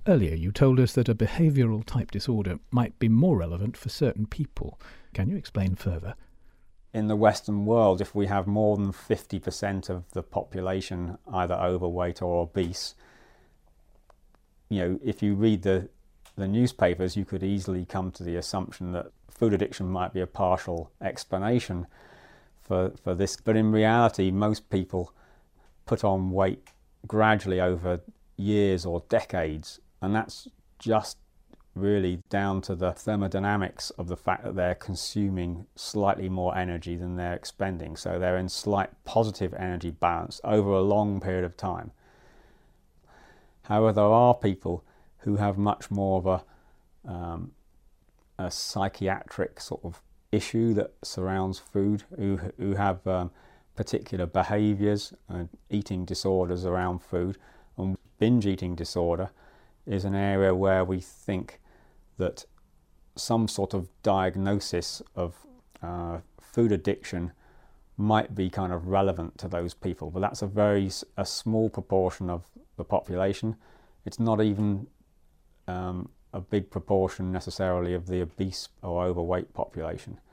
Earlier, you told us that a behavioural type disorder might be more relevant for certain people. Can you explain further? In the Western world, if we have more than 50% of the population either overweight or obese, if you read the newspapers, you could easily come to the assumption that food addiction might be a partial explanation for this. But in reality, most people put on weight gradually over years or decades, and that's just really down to the thermodynamics of the fact that they're consuming slightly more energy than they're expending. So they're in slight positive energy balance over a long period of time. However, there are people who have much more of a psychiatric sort of issue that surrounds food, who have particular behaviours and eating disorders around food. And binge eating disorder is an area where we think that some sort of diagnosis of food addiction might be kind of relevant to those people, but that's a small proportion of the population. It's not even a big proportion necessarily of the obese or overweight population.